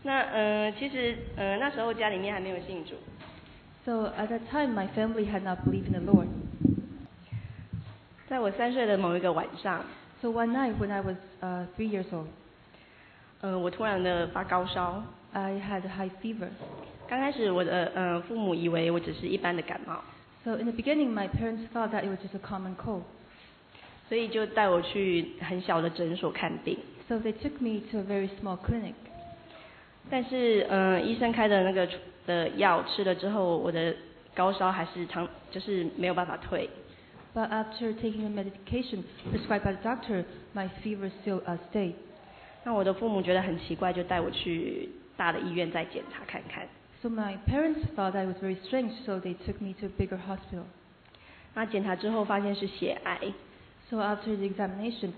那其实那时候家里面还没有信主。 So at that time, my family had not believed in the Lord. 在我3岁的某一个晚上 So one night when I was 3 years old, 我突然的发高烧。 I had a high fever. 刚开始我的父母以为我只是一般的感冒， So in the beginning, my parents thought that it was just a common cold. 所以就带我去很小的诊所看病。 So they took me to a very small clinic. 但是医生开的那个的药吃了之后，我的高烧还是就是没有办法退。 But after taking the medication prescribed by the doctor, my fever still stayed. 那我的父母觉得很奇怪，就带我去大的医院再检查看看。 So my parents thought that it was very strange, so they took me to a bigger hospital. 那检查之后发现是血癌。 So after the examination,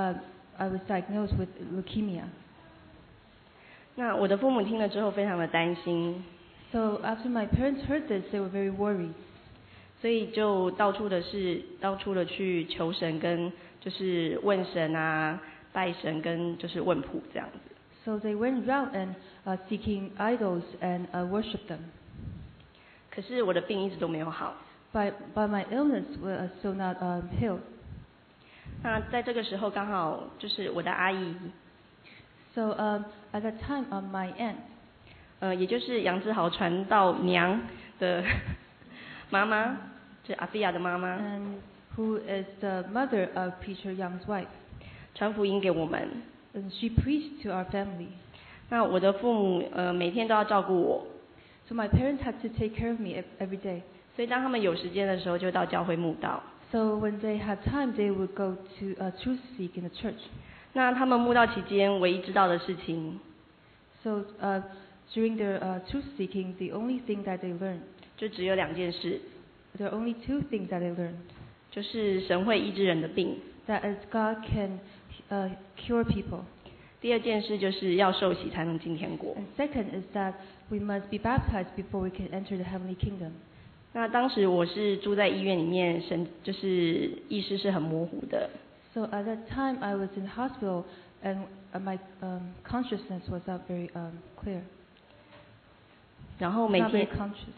I was diagnosed with leukemia. 那我的父母听了之后非常的担心， So after my parents heard this, they were very worried. 所以就到处的去求神跟就是问神啊、拜神跟就是问卜这样子。 So they went around and seeking idols and worshiped them. 可是我的病一直都没有好。 But my illness was still not healed. 那在这个时候刚好就是我的阿姨， So at that time, my aunt, 也就是杨志豪传道娘的妈妈，就是阿菲亚的妈妈， and who is the mother of Preacher Young's wife, 传福音给我们。 and she preached to our family. 那我的父母每天都要照顾我， So my parents had to take care of me every day. 所以当他们有时间的时候就到教会慕道。 So when they had time, they would go to truth seek in the church. 那他们慕道期间唯一知道的事情， So during their truth seeking, the only thing that they learned, 就只有2件事， there are only 2 things that they learned. 就是神会医治人的病， That is, God can cure people. 第2件事就是要受洗才能进天国。 And second is that we must be baptized before we can enter the heavenly kingdom. 那当时我是住在医院里面，就是意识是很模糊的。 So at that time, I was in the hospital, and my consciousness was not very clear. 然后每 Not very 天， conscious.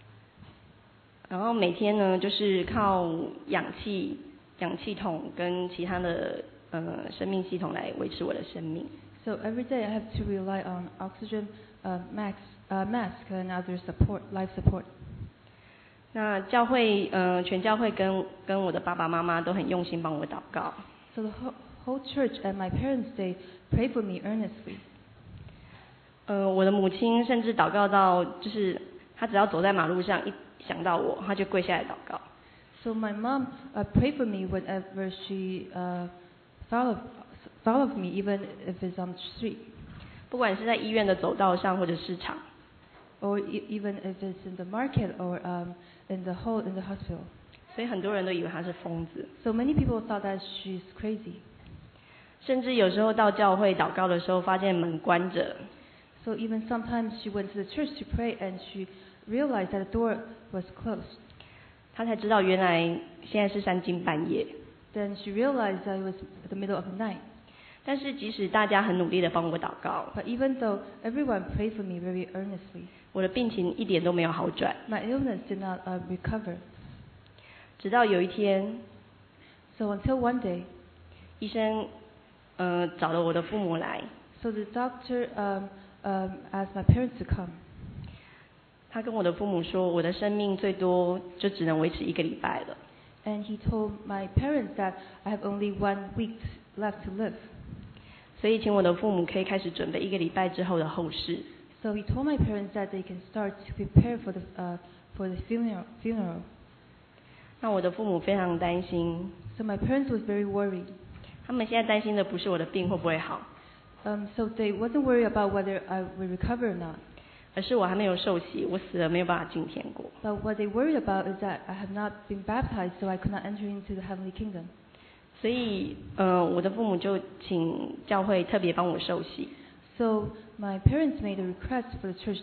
呢，就是靠氧气筒跟其他的生命系统来维持我的生命。 So every day I have to rely on oxygen, mask, and other support, life support. 那教会全教会跟我的爸爸妈妈都很用心帮我祷告。 So the whole church and my parents, they pray for me earnestly. 我的母亲甚至祷告到，就是她只要走在马路上，一想到我，她就跪下来祷告。 So my mom prayed for me whenever she thought of me, even if it's on the street, 不管是在医院的走道上或者市场， or even if it's in the market or in the hospital. 所以很多人都以为她是疯子。 So many people thought that she's crazy. 甚至有时候到教会祷告的时候，发现门关着， So even sometimes she went to the church to pray and she realized that the door was closed. 她才知道原来现在是3更半夜。 Then she realized that it was the middle of the night. 但是即使大家很努力的帮我祷告， But even though everyone prayed for me very earnestly, 我的病情一点都没有好转。 my illness did not recover. 直到有一天， So until one day, 医生找了我的父母来， so the doctor asked my parents to come. 他跟我的父母说，我的生命最多就只能维持1个礼拜了。 And he told my parents that I have only 1 week left to live. 所以请我的父母可以开始准备1个礼拜之后的后事。 So he told my parents that they can start to prepare for the funeral. 那我的父母非常担心， So my parents was very worried. 他们现在担心的不是我的病会不会好， So they wasn't worried about whether I will recover or not. 而是我还没有受洗，我死了没有办法进天国。 But what they worried about is that I have not been baptized, so I could not enter into the heavenly kingdom. 所以我的父母就请教会特别帮我受洗。 So my parents made a request for the church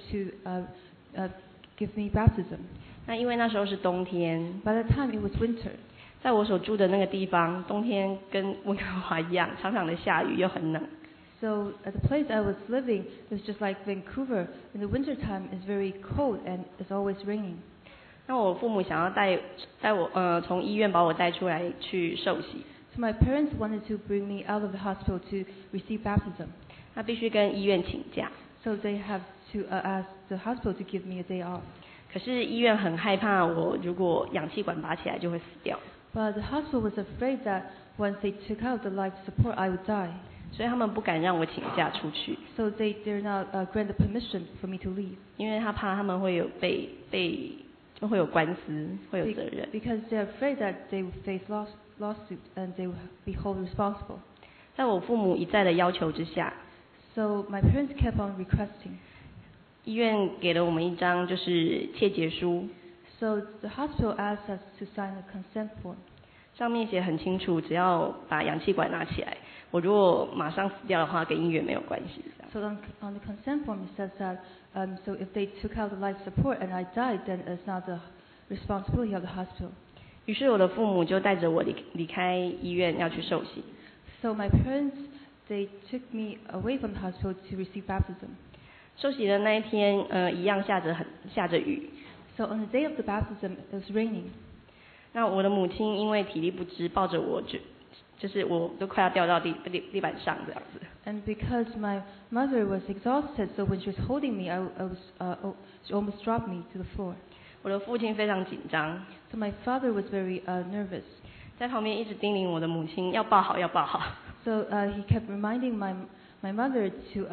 to give me baptism. 那因为那时候是冬天， By the time it was winter, 在我所住的那个地方，冬天跟温哥华一样，常常的下雨又很冷。 So at the place I was living, it was just like Vancouver. In the wintertime, it's very cold and it's always raining. 那我父母想要带我从医院把我带出来去受洗， So my parents wanted to bring me out of the hospital to receive baptism. 那必须跟医院请假。 So they have to ask the hospital to give me a day off. 可是医院很害怕我如果氧气管拔起来就会死掉， But the hospital was afraid that once they took out the life support, I would die. 所以他们不敢让我请假出去， So they dare not grant the permission for me to leave. 因为他怕他们会有就会有官司，会有责任。 Because they're afraid that they will face lawsuit and they will be held responsible. 在我父母一再的要求之下， So my parents kept on requesting. 医院给了我们一张就是切结书， So the hospital asked us to sign a consent form. 上面写很清楚，只要把氧气管拿起来，我如果马上死掉的话，跟医院没有关系。这样 So on the consent form it says that so if they took out the life support and I died, then it's not the responsibility of the hospital. 于是我的父母就带着我离开医院要去受洗。 So my parents, they took me away from the hospital to receive baptism. 受洗的那一天，一样下着雨。 So on the day of the baptism, it was raining. 那我的母亲因为体力不支，抱着我就是我都快要掉到地板上这样子。 And because my mother was exhausted, so when she was holding me, she almost dropped me to the floor. 我的父亲非常紧张， So my father was very nervous. 在旁边一直叮咛我的母亲要抱好，要抱好。 So he kept reminding my mother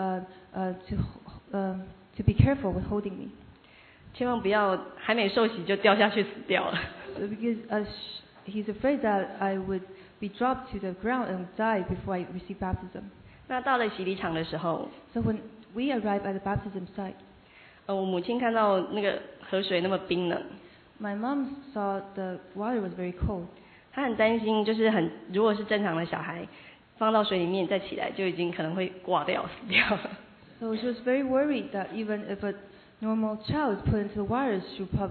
to be careful when holding me. 千万不要还没受洗就掉下去死掉了。 So because he's afraid that I would be dropped to the ground and die before I receive baptism. 那到了洗礼场的时候， So when we arrived at the baptism site, 我母亲看到那个河水那么冰冷， my mom saw the water was very cold. 她很担心，就是如果是正常的小孩，放到水里面再起来就已经可能会挂掉死掉了。 So she was very worried that even if a normal child is put into the water,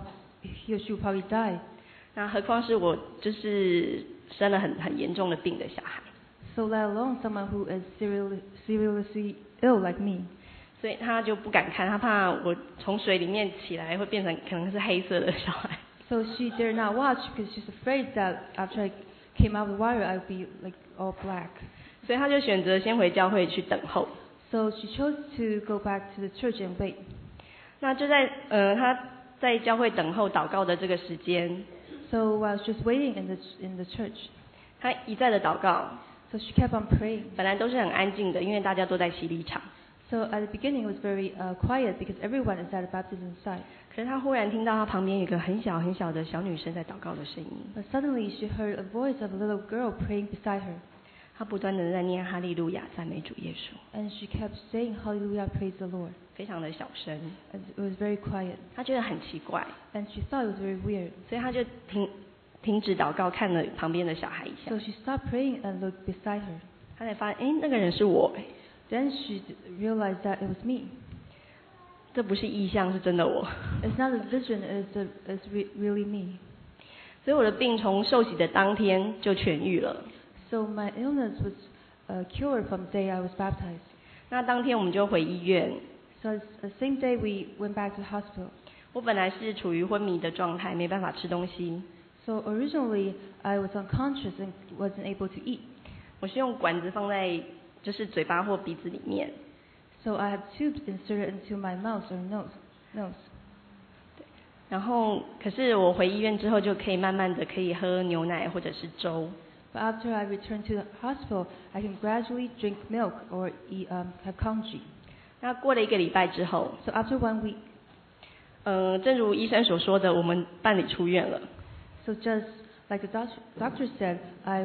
he or she would probably die. 那何况是我就是生了很严重的病的小孩， So let alone someone who is seriously ill like me. 所以她就不敢看，她怕我从水里面起来会变成可能是黑色的小孩。 So she dare not watch because she's afraid that after I came out of the water, I would be like all black. 所以她就选择先回教会去等候。 So she chose to go back to the church and wait. 那就在她在教会等候祷告的这个时间， So while she was waiting in the church, 她一再的祷告， so she kept on praying. 本来都是很安静的，因为大家都在洗礼场。 So at the beginning it was very quiet because everyone is at the baptism site. 可是她忽然听到她旁边有一个很小很小的小女生在祷告的声音， But suddenly she heard a voice of a little girl praying beside her. 她不断的在念哈利路亚，赞美主耶稣， And she kept saying, Hallelujah, praise the Lord. 非常的小声。 And it was very quiet. 她觉得很奇怪， And she thought it was very weird. 所以她就停止祷告，看了旁边的小孩一下 So，she stopped praying and looked beside her. 她才发现，那个人是我， Then she realized that it was me. 这不是意象，是真的我。 It's not a vision, it's really me. 所以我的病从受洗的当天就痊愈了。 So my illness was cured from the day I was baptized. 那当天我们就回医院。 So the same day we went back to the hospital. 我本来是处于昏迷的状态，没办法吃东西。 So originally I was unconscious and wasn't able to eat. 我是用管子放在就是嘴巴或鼻子里面。 So I had tubes inserted into my mouth or nose. 然后，可是我回医院之后就可以慢慢的可以喝牛奶或者是粥。 But after I returned to the hospital, I can gradually drink milk or have congee. 那过了1个礼拜之后， So after 1 week, 正如医生所说的，我们办理出院了。 so just like the doctor said, I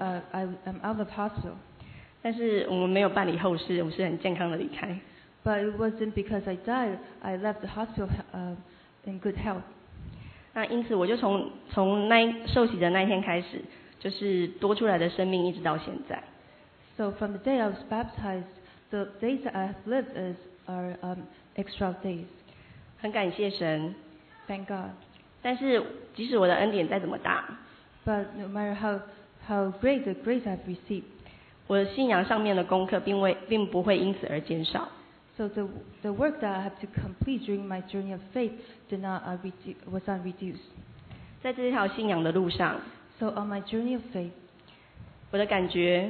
am out of hospital. 但是我们没有办理后事，我是很健康的离开。 But it wasn't because I died. I left the hospital in good health. 那因此我就从受洗的那一天开始，就是多出来的生命一直到现在。 So from the day I was baptized, the days that I have lived are extra days. 很感谢神， Thank God. 但是即使我的恩典再怎么大， But no matter how great the grace I've received, 我的信仰上面的功课并不会因此而减少。 So the work that I have to complete during my journey of faith was not reduced. 在这条信仰的路上， So on my journey of faith, 我的感觉，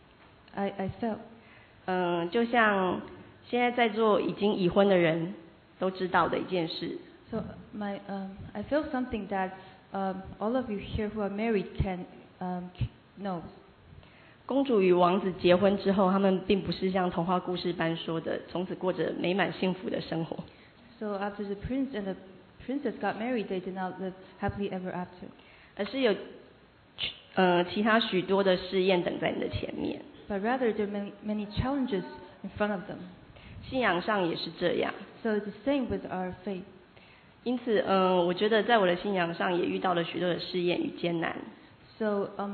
I felt 就像现在在座已经已婚的人都知道的一件事。 So I feel something that all of you here who are married can know. 公主与王子结婚之后，他们并不是像童话故事般说的，从此过着美满幸福的生活。 So after the prince and the princess got married, they did not live happily ever after. 而是有其他许多的试验等在你的前面。 But rather, there are many challenges in front of them. 信仰上也是这样。 So it's the same with our faith. 因此，我觉得在我的信仰上也遇到了许多的试验与艰难。 So on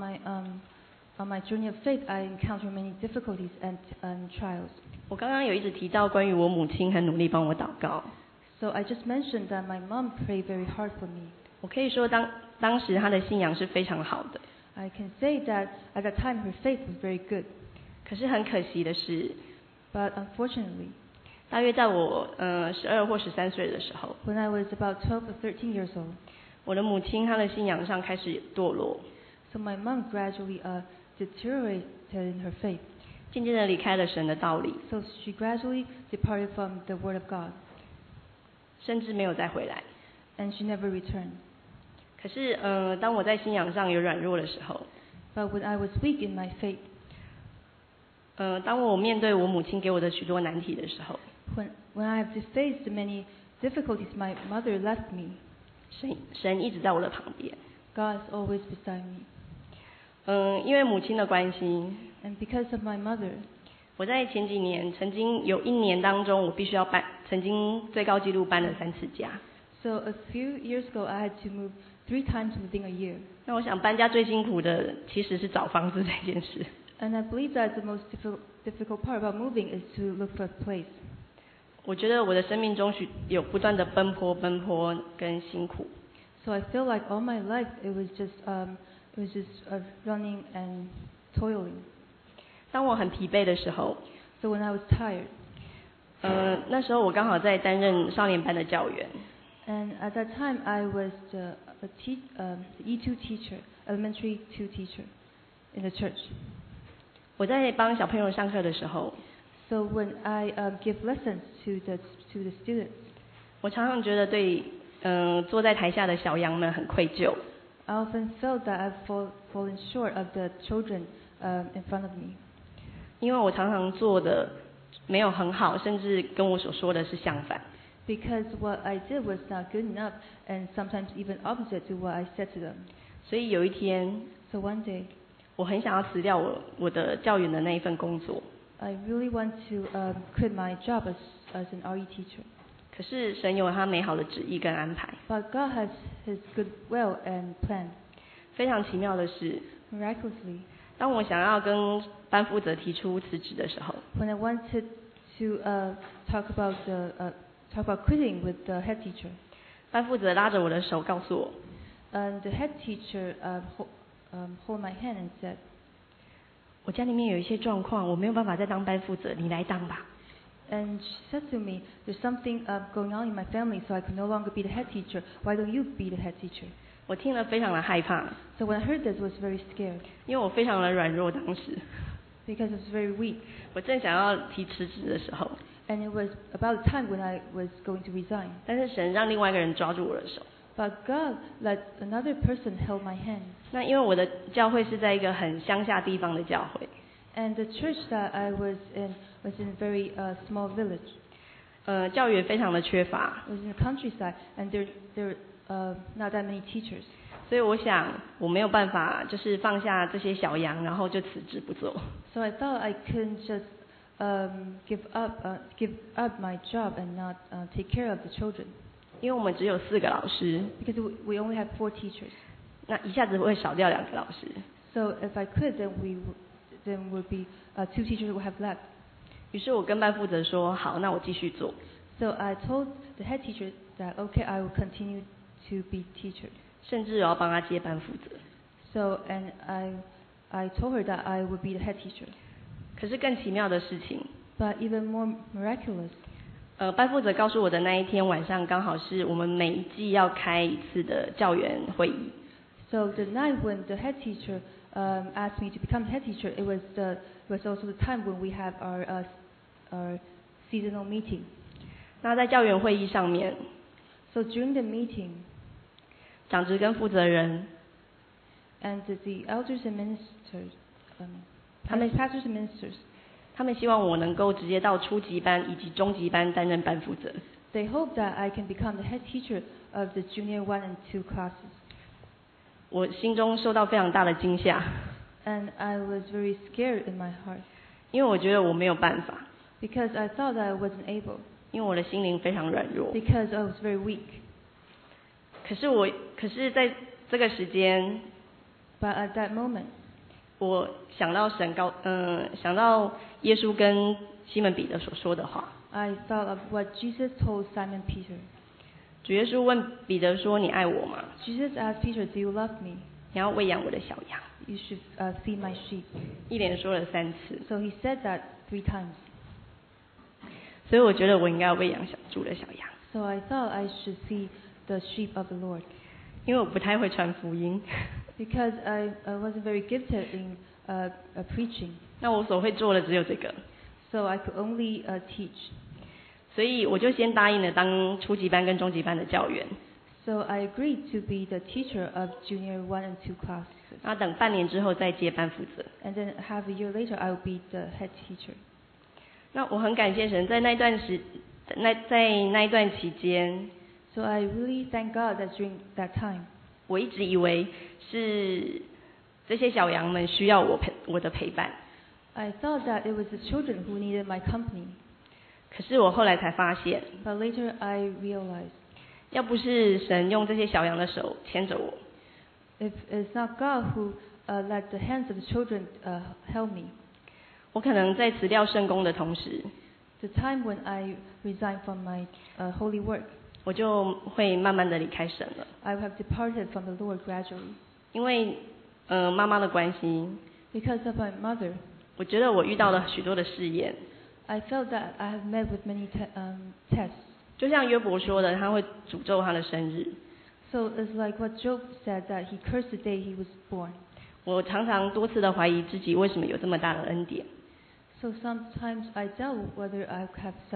my journey of faith, I encounter many difficulties and trials. 我刚刚有一直提到关于我母亲很努力帮我祷告。 So I just mentioned that my mom prayed very hard for me. 我可以说当时她的信仰是非常好的。 I can say that at that time her faith was very good. 可是很可惜的是， But unfortunately, 大约在我12或13岁的时候， when I was about 12 or 13 years old, 我的母亲她的信仰上开始堕落， so my mom gradually deteriorated in her faith. 渐渐地离开了神的道理， So she gradually departed from the Word of God, 甚至没有再回来。 and she never returned. 可是当我在信仰上有软弱的时候， But when I was weak in my faith, 当我面对我母亲给我的许多难题的时候， when I have faced the many difficulties my mother left me, 神一直在我的旁边。 God is always beside me. 因为母亲的关系， And because of my mother, 我在前几年曾经有1年当中，我必须要曾经最高纪录搬了3次家。 so a few years ago I had to move 3 times within a year. 那我想搬家最辛苦的其实是找房子这件事。 And I believe that the most difficult part about moving is to look for a place. 我觉得我的生命中有不断的奔波跟辛苦。 So I feel like all my life it was just running and toiling. 当我很疲惫的时候， So when I was tired, 那时候我刚好在担任少年班的教员。 and at that time I was the E2 teacher, elementary 2 teacher in the church. 我在帮小朋友上课的时候， So when I give lessons to the students, 我常常觉得对坐在台下的小羊们很愧疚。 I often felt that I've fallen short of the children in front of me. 因为我常常做的没有很好，甚至跟我所说的是相反。 Because what I did was not good enough, and sometimes even opposite to what I said to them. 所以有一天， So one day, 我很想要辞掉我的教员的那一份工作。 I really want to quit my job as an RE teacher. 可是神有他美好的旨意跟安排。 But God has His good will and plan. 非常奇妙的是， Miraculously, 当我想要跟班负责提出辞职的时候， when I wanted to talk about quitting with the head teacher, 班负责拉着我的手告诉我， and the head teacher hold my hand and said, 我家里面有一些状况，我没有办法再当班负责，你来当吧。 and she said to me, there's something going on in my family, so I can no longer be the head teacher. Why don't you be the head teacher? 我听了非常的害怕， So when I heard this, I was very scared 因为我非常的软弱。当时 because I was very weak, 我正想要提辞职的时候， and it was about the time when I was going to resign. 但是神让另外一个人抓住我的手。 But God let another person hold my hand. 那因为我的教会是在一个很乡下地方的教会， And the church that I was in a very small village. 教员非常的缺乏， It was in the countryside, and there not that many teachers. 所以我想我没有办法就是放下这些小羊，然后就辞职不做。 So I thought I couldn't just give up my job and not take care of the children. 因为我们只有4个老师， Because we only have 4 teachers. 那一下子会少掉2个老师。 So if I could, then would be 2 teachers would have left. 于是我跟班负责说，好，那我继续做。 So I told the head teacher that okay, I will continue to be teacher. 甚至我要帮他接班负责。 So and I told her that I would be the head teacher. 可是更奇妙的事情， But even more miraculous, 班负责告诉我的那一天晚上，刚好是我们每一季要开一次的教员会议。 so the night when the head teacher asked me to become head teacher, it was also the time when we have our seasonal meeting. 那在教员会议上面， So during the meeting, 长职跟负责人 and the elders and ministers, 他们 pastors and ministers, 他们希望我能够直接到初级班以及中级班担任班负责。 they hope that I can become the head teacher of the junior 1 and 2 classes. 我心中受到非常大的惊吓， And I was very scared in my heart 因为我觉得我没有办法， because I thought that I wasn't able, 因为我的心灵非常软弱。 because I was very weak. 可是在这个时间， But at that moment, 我想到想到耶稣跟西门彼得所说的话。 I thought of what Jesus told Simon Peter. 主耶稣问彼得说：“你爱我吗？ Jesus asked Peter, "Do you love me? 你要喂养我的小羊。 You should feed my sheep." ” 一连说了3次， So he said that 3 times. 所以我觉得我应该要喂养主的小羊， So I thought I should feed the sheep of the Lord. 因为我不太会传福音。 Because I wasn't very gifted in preaching. 那我所会做的只有这个， So I could only teach. 所以我就先答应了当初级班跟中级班的教员。 So I agreed to be the teacher of junior 1 and 2 classes. 那等半年之后再接班负责。 And then half a year later, I will be the head teacher. 那我很感谢神，在那一段期间， So I really thank God that during that time, 我一直以为是这些小羊们需要我的陪伴， I thought that it was the children who needed my company. 可是我后来才发现， But later I realized, 要不是神用这些小羊的手牵着我， if it's not God who let the hands of the children help me, 我可能在辞掉圣工的同时， the time when I resigned from my holy work, 我就会慢慢的离开神了。 I would have departed from the Lord gradually. 因为妈妈的关系， Because of my mother, 我觉得我遇到了许多的试验， I felt that I have met with many tests. 就像约伯说的，他会诅咒他的生日。 So it's like what Job said, that he cursed the day he was born. 我常常多次的怀疑自己为什么有这么大的恩典。 So sometimes I doubt whether I've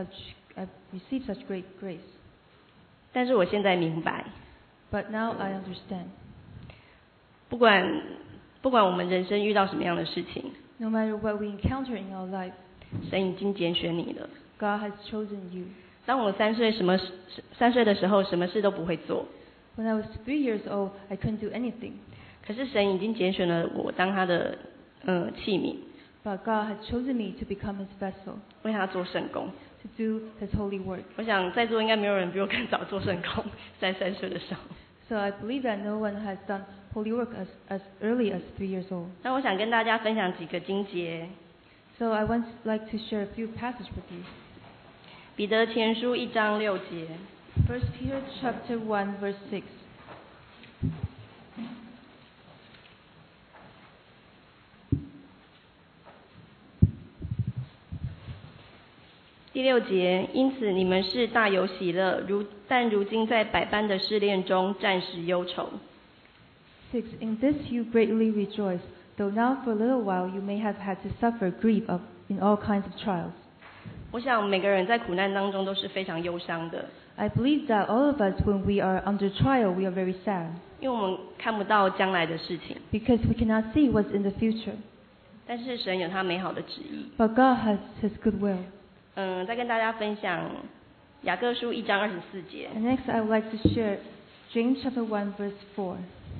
received such great grace. 但是我现在明白， But now I understand. 不管我们人生遇到什么样的事情， No matter what we encounter in our life, 神已经拣选你了。 God has chosen you. 当我3岁的时候，什么事都不会做， When I was 3 years old, I couldn't do anything. 可是神已经拣选了我当他的器皿， But God had chosen me to become His vessel, 为他做圣工。 to do His holy work. 我想在座应该没有人比我更早做圣工，在3岁的时候。 So I believe that no one has done holy work as early as 3 years old. 那我想跟大家分享几个经节， So I would like to share a few passages with you. 彼得前书1章6节。 1 Peter chapter 1 verse 6. 第6节，因此你们是大有喜乐，但如今在百般的试炼中，暂时忧愁。 6. In this you greatly rejoice, though now for a little while you may have had to suffer grief in all kinds of trials. 我想每个人在苦难当中都是非常忧伤的， I believe that all of us, when we are under trial, we are very sad, 因为我们看不到将来的事情， because we cannot see what's in the future. 但是神有他美好的旨意。 But God has His good will. 再跟大家分享雅各书1章24节。 And next I would like to share James chapter 1 verse 4.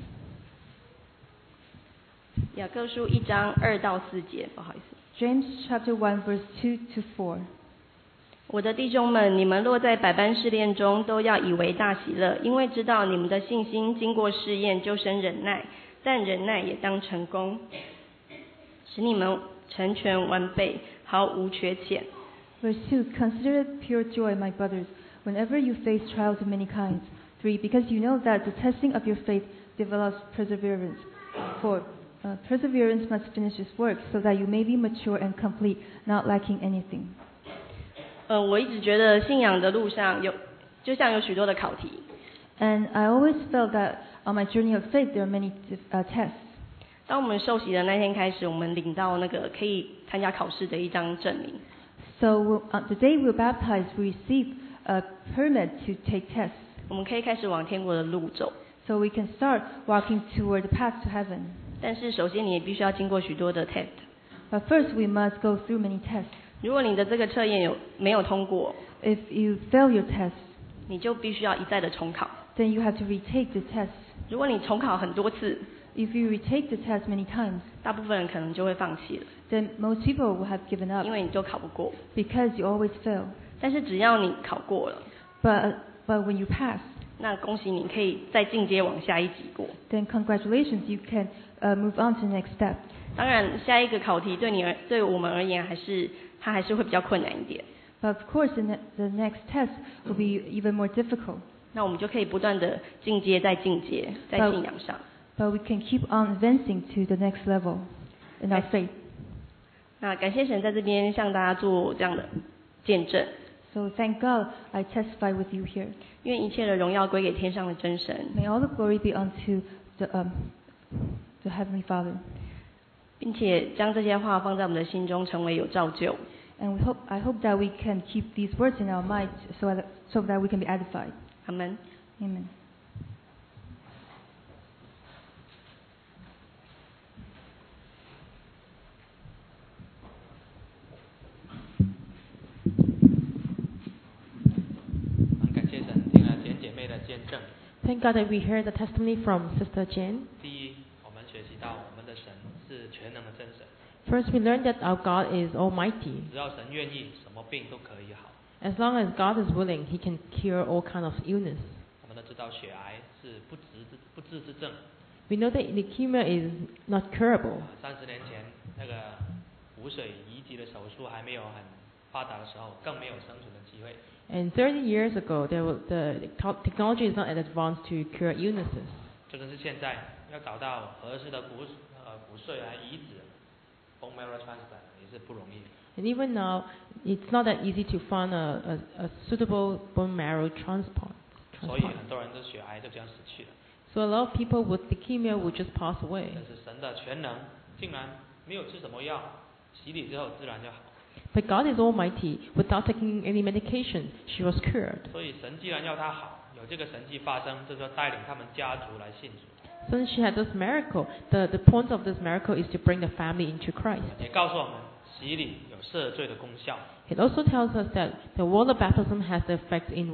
雅各书1章2到4节，不好意思。 James chapter 1 verse 2 to 4. 我的弟兄们，你们落在百般试炼中，都要以为大喜乐，因为知道你们的信心经过试验，就生忍耐，但忍耐也当成功，使你们成全完备，毫无缺欠。 Verse 2. Consider it pure joy, my brothers, whenever you face trials of many kinds. 3. Because you know that the testing of your faith develops perseverance. 4. perseverance must finish its work, so that you may be mature and complete, not lacking anything. 我一直觉得信仰的路上就像有许多的考题。 And I always felt that on my journey of faith there are many tests. 当我们受洗的那天开始，我们领到那个可以参加考试的一张证明。 So the day we were baptized, we received a permit to take tests. 我们可以开始往天国的路走。 So we can start walking toward the path to heaven. 但是首先你也必须要经过许多的 test。 But first we must go through many tests. 如果你的这个测验没有通过， If you fail your test, 你就必须要一再的重考。 then you have to retake the test. 如果你重考很多次， If you retake the test many times, 大部分人可能就会放弃了， then most people will have given up 因为你就考不过。 because you always fail. 但是只要你考过了， But when you pass, 那恭喜你可以再进阶往下一级过。 then congratulations, you can move on to the next step. 当然，下一个考题对我们而言它还是会比较困难一点。 But of course, the next test will be even more difficult. 那我们就可以不断的进阶，再进阶，在信仰上。 But we can keep on advancing to the next level in our faith. 那感谢神在这边向大家做这样的见证。 So thank God I testify with you here. 愿一切的荣耀归给天上的真神， May all the glory be unto the Heavenly Father. 并且将这些话放在我们的心中，成为有造就。 And I hope that we can keep these words in our minds so that we can be edified. 阿们。 Amen. 很感谢神，听了简姐妹的见证。 Thank God that we heard the testimony from Sister Jane. 第一，我们学习到我们的神是全能的真神， First, we learned that our God is almighty. 只要神愿意，什么病都可以好。 As long as God is willing, He can cure all kind of illness. 我们都知道血癌是不治之症。 We know that leukemia is not curable. 30年前，那个骨髓移植的手术还没有很发达的时候，更没有生存的机会。 And 30 years ago, the technology is not as advanced to cure illnesses. 这个是现在要找到合适的骨髓来移植 bone marrow transplant 也是不容易。 And even now, it's not that easy to find a suitable bone marrow transplant. 所以很多人都血癌就这样死去了。 So a lot of people with leukemia will just pass away. 但是神的全能竟然没有吃什么药，洗礼之后自然就好。 But God is almighty. Without taking any medication, she was cured. 所以神既然要他好，有这个神迹发生，就是说带领他们家族来信主。 Since she had this miracle, the point of this miracle is to bring the family into Christ. 也告诉我们，洗礼有赦罪的功效。 It also tells us that the water baptism has the effect in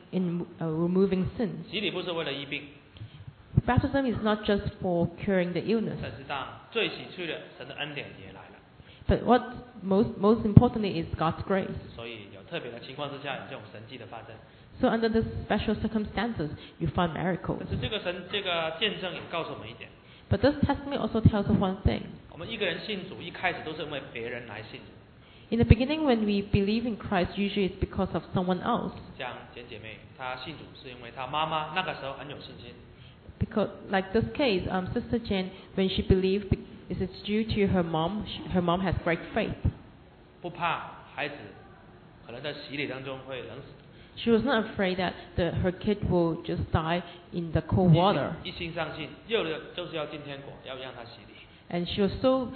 removing sins. 洗礼不是为了医病， Baptism is not just for curing the illness, 但是让罪洗去了，神的恩典也来了。 but what most importantly is God's grace. 所以有特别的情况之下，有这种神迹的发生。 So under these special circumstances, you find miracles. 可是这个见证也告诉我们一点， But this testimony also tells us one thing. 我们一个人信主，一开始都是因为别人来信主。 In the beginning, when we believe in Christ, usually it's because of someone else. 像简姐妹，她信主是因为她妈妈那个时候很有信心， Because, like this case, Sister Jane, when she believed, it's due to her mom. Her mom has great faith. 不怕孩子可能在洗礼当中会冷死。 She was not afraid that her kid will just die in the cold water. 一心上信，就是要进天国，要让他洗礼。 And she was so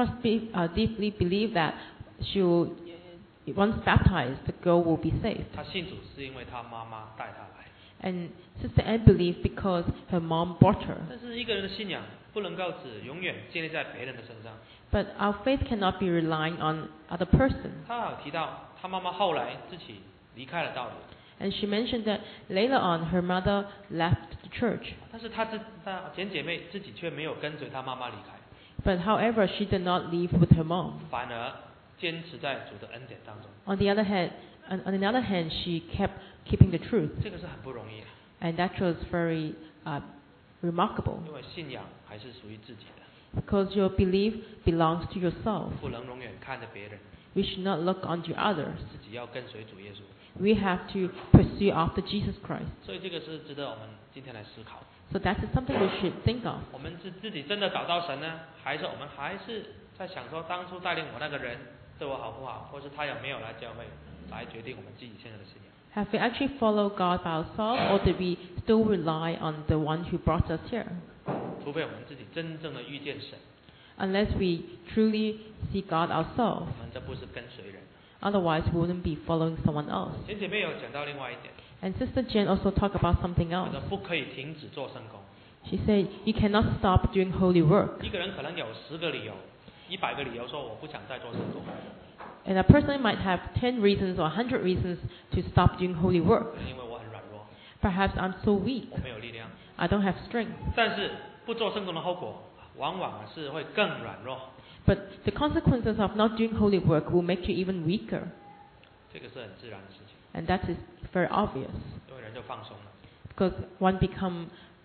deeply believed that she will, once baptized, the girl will be saved. 她信主是因为她妈妈带她来。 And Sister Anne believed because her mom brought her. 但是一个人的信仰不能够只永远建立在别人的身上。 But our faith cannot be relying on other person. 她有提到，她妈妈后来自己离开了道理。 And she mentioned that later on her mother left the church. 但是她简姐妹自己却没有跟随她妈妈离开， But however, she did not leave with her mom. 反而坚持在主的恩典当中。 On the other hand, she kept keeping the truth. 这个是很不容易的， And that was very remarkable. 因为信仰还是属于自己的， Because your belief belongs to yourself. 不能永远看着别人， We should not look onto others. 自己要跟随主耶稣。 we have to pursue after Jesus Christ. 所以这个是值得我们今天来思考。 So that is something we should think of. 我们是自己真的找到神呢，还是我们还是在想说当初带领我那个人对我好不好，或是他有没有来教会，来决定我们自己现在的信仰。 Have we actually followed God by ourselves, or did we still rely on the one who brought us here? 除非我们自己真正的遇见神， Unless we truly see God ourselves, 我们这不是跟随人。 otherwise we wouldn't be following someone else. 前姐妹有讲到另外一点， And Sister Jane also talked about something 她 else. 说不可以停止做圣工。 She said, you cannot stop doing holy work. 一个人可能有10个理由、100个理由说我不想再做圣工， And a person might have 10 reasons or 100 reasons to stop doing holy work. 因为我很软弱， Perhaps I'm so weak, 我没有力量。 I don't have strength. 但是不做圣工的后果，往往是会更软弱。 But the consequences of not doing holy work will make you even weaker. 这个是很自然的事情， And that is very obvious. 因为人就放松了 Because one become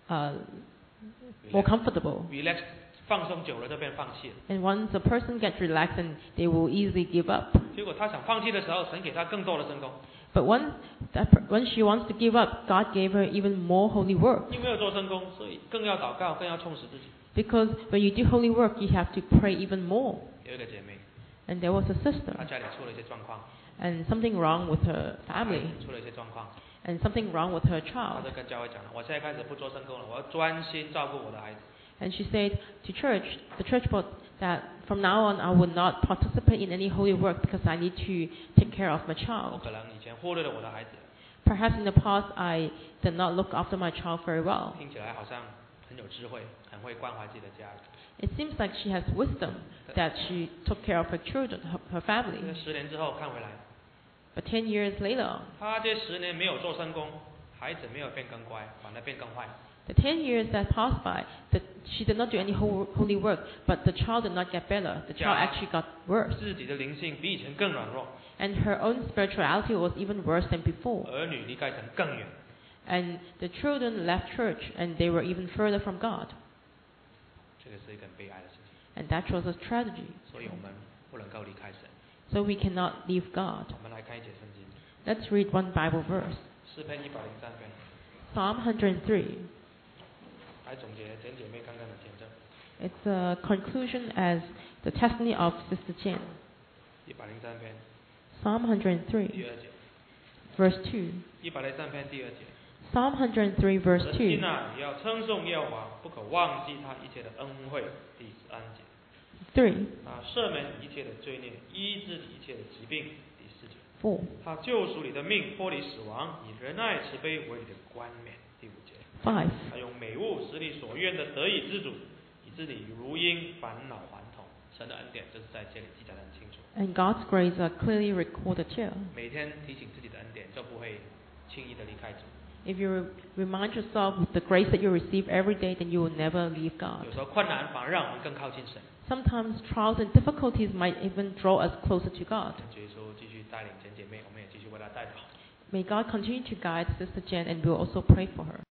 more comfortable. ，relax， 放松久了就变放弃了。 And once a person gets relaxed, and they will easily give up. 结果他想放弃的时候，神给他更多的圣工。 But when she wants to give up, God gave her even more holy work. 因为没有做圣工，所以更要祷告，更要充实自己。 Because when you do holy work, you have to pray even more. 有一个姐妹， And there was a 她 sister, 家里出了一些状况， and something wrong with her family, 出了一些状况， and something wrong with her 她 child. 就跟教会讲了，我现在开始不做圣工了，我要专心照顾我的孩子。 And she said to the church board, that from now on I will not participate in any holy work because I need to take care of my 我 child. 可能以前忽略了我的孩子， Perhaps in the past I did not look after my child very well. 听起来好像很有智慧，很会关怀自己的家人。 It seems like she has wisdom that she took care of her children, her 这 family. 个10年之后看回来， But 10 years later, 她这10年没有做圣工，孩子没有变更乖，反而变更坏。 the 10 years that passed by, that she did not do any holy work, but the child did not get better. The child actually got worse. 自己的灵性比以前更软弱， And her own spirituality was even worse than before. 儿女离开神更远。 And the children left church, and they were even further from God. 这个是一个很悲哀的事情， And that was a tragedy. 所以我们不能够离开神。 So we cannot leave God. 我们来看一节圣经， Let's read one Bible verse. 诗篇103篇， Psalm 103. 来总结简姐妹刚刚的见证。 It's a conclusion as the testimony of Sister Jen. 103篇 Psalm 103, 第2节， verse 2. 103篇第2节。 Psalm 103, verse 人心 2. 啊，你要称颂耶和华，不可忘记他一切的恩惠。第13节， 3, 他赦免你一切的罪孽，医治你一切的疾病。第4节， 4, 他救赎你的命，脱离死亡，以仁爱慈悲为你的冠冕。第5节， 5. 他用美物使你所愿的得以知足，以致你如鹰返老还童。神的恩典就是在这里记载得很清楚。 And God's grace are clearly recorded here. 每天提醒自己的恩典，就不会轻易的离开主。 If you remind yourself with the grace that you receive every day, then you will never leave God. 有时候困难反而让我们更靠近神。 Sometimes trials and difficulties might even draw us closer to God. 主耶稣继续带领简姐妹，我们也继续为她代祷。 May God continue to guide Sister Jen, and we'll also pray for her.